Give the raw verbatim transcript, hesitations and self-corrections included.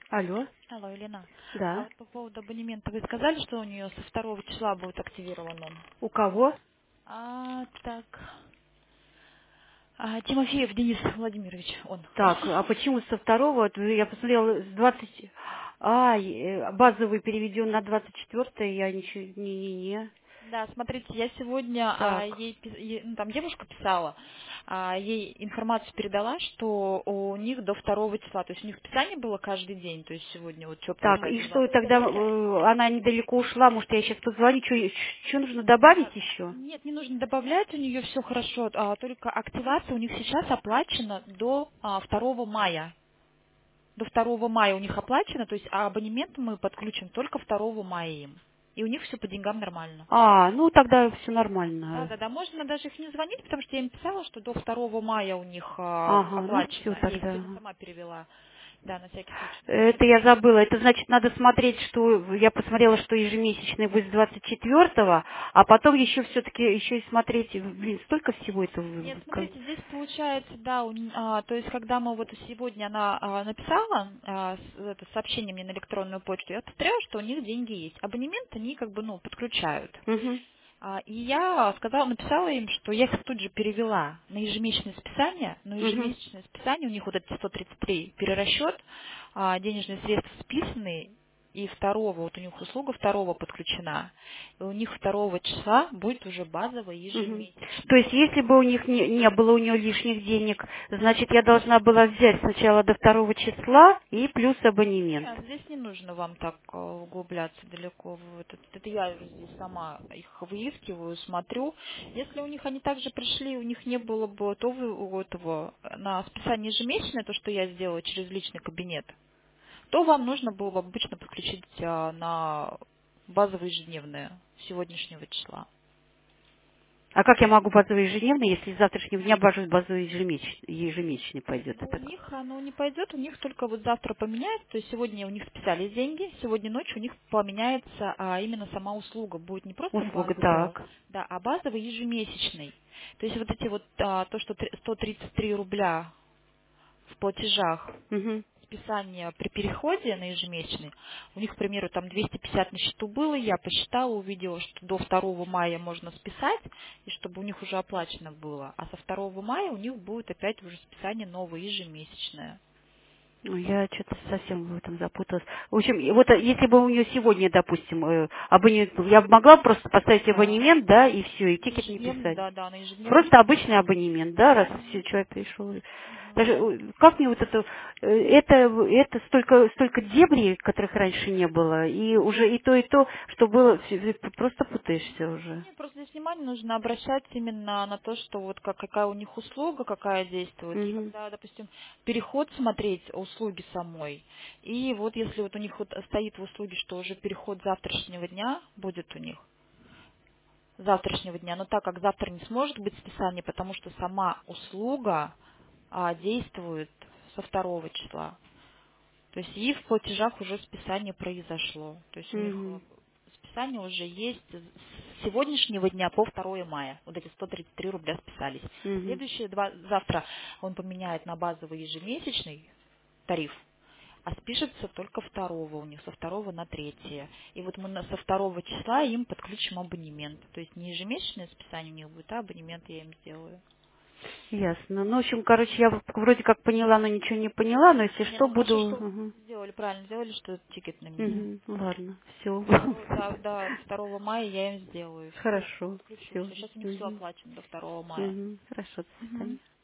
Алло, Алло, Елена. А да. вот по поводу абонемента вы сказали, что у нее со второго числа будет активирован он? У кого? А, так. А, Тимофеев Денис Владимирович, он. Так, а почему со второго? Вот я посмотрела с двадцать. А, э, базовый переведен на двадцать четвертое, я ничего... Не-не-не. Да, смотрите, я сегодня а, Так, ей, пи- е- ну, там девушка писала, а, ей информацию передала, что у них до второго числа, то есть у них списание было каждый день, то есть сегодня вот теплый так, и день что был. тогда э, она недалеко ушла, может, я сейчас позвоню, что нужно добавить Да, еще? нет, не нужно добавлять, у нее все хорошо, а, только активация у них сейчас оплачена до а, второго мая. До второго мая у них оплачено, то есть а абонемент мы подключим только второго мая им. И у них все по деньгам нормально. А, ну тогда все Да, нормально. да, да, можно даже их не звонить, потому что я им писала, что до второго мая у них а, Ага, ну все оплачено. Я их тогда. сегодня сама перевела. Да, на всякий случай Это уточнить. я забыла. Это значит, надо смотреть, что я посмотрела, что ежемесячный будет с двадцать четвертого, а потом еще все-таки еще и смотреть. Блин, столько всего это. Нет, в- как- смотрите, здесь получается, да, у н- а, то есть когда мы вот сегодня она а, написала а, с- это сообщение мне на электронную почту, я посмотрела, что у них деньги есть. Абонемент они как бы, ну, подключают. Мгм, А, И я сказала, написала им, что я их тут же перевела на ежемесячное списание, но мгм, ежемесячное списание, у них вот эти сто тридцать три перерасчет, а, денежные средства списаны, и второго, вот у них услуга второго подключена, и у них второго числа будет уже базовый мгм. То ежемесячный. есть, если бы у них не, не было у нее лишних денег, значит, я должна была взять сначала до второго числа и плюс абонемент. Нет, здесь не нужно вам так э, углубляться далеко в этот. Это я уже здесь сама их выискиваю, смотрю. Если у них они также пришли, у них не было бы то вы у этого э, на списание ежемесячное, то, что я сделала через личный кабинет, то вам нужно было бы обычно подключить а, на базовое ежедневное сегодняшнего числа. А как я могу базовый ежедневный, если с завтрашнего дня базовый базовый ежемесячный, ежемесячный пойдет? Ну, у Это них оно не пойдет, у них только вот завтра поменяется, то есть сегодня у них списались деньги, сегодня ночью у них поменяется а, именно сама услуга, будет не просто услуга, базовая, так. да, а базовый ежемесячный. То есть вот эти вот, а, то, что три- сто тридцать три рубля в платежах Мгм. списания при переходе на ежемесячный, у них, к примеру, там двести пятьдесят на счету было, я посчитала, увидела, что до второго мая можно списать, и чтобы у них уже оплачено было, а со второго мая у них будет опять уже списание новое, ежемесячное. Ну, я что-то совсем в этом запуталась. В общем, и вот э, если бы у нее сегодня, допустим, э, абонемент, я бы могла просто поставить Да. абонемент, да, и все, и На тикет не ежедневный, писать. да, да, на ежедневный Просто список. обычный абонемент, да, раз все, Мгм. человек пришел. Даже Мгм. э, как мне вот это, э, это, это столько, столько дебри, которых раньше не было, и уже и то, и то, что было, всё- ты просто путаешься уже. Нет, просто здесь внимание нужно обращать именно на то, что вот как, какая у них услуга, какая действует. И Мгм. когда, допустим, переход смотреть услуги самой, и вот если вот у них вот стоит в услуге, что уже переход завтрашнего дня будет у них, завтрашнего дня, но так как завтра не сможет быть списание, потому что сама услуга а, действует со второго числа. То есть и в платежах уже списание произошло. То есть у них э, Мгм. списание уже есть с сегодняшнего дня по второго мая. Вот эти сто тридцать три рубля списались. Мгм. Следующие два, завтра он поменяет на базовый ежемесячный тариф, а спишется только второго у них, со второго на третье. И вот мы на- со второго числа им подключим абонемент. То есть не ежемесячное списание у них будет, а абонемент я им сделаю. Ясно. Ну, в общем, короче, я в- вроде как поняла, но ничего не поняла, но если Не, что, ну хорошо, буду... что Мгм. сделали, правильно сделали, что тикет на меня. Мгм. Ладно, все. Второго, да, да, до второго мая я им сделаю. Все, Хорошо, подключу все. все. Сейчас у них все оплачено до второго мая. Хорошо, до Мгм. свидания.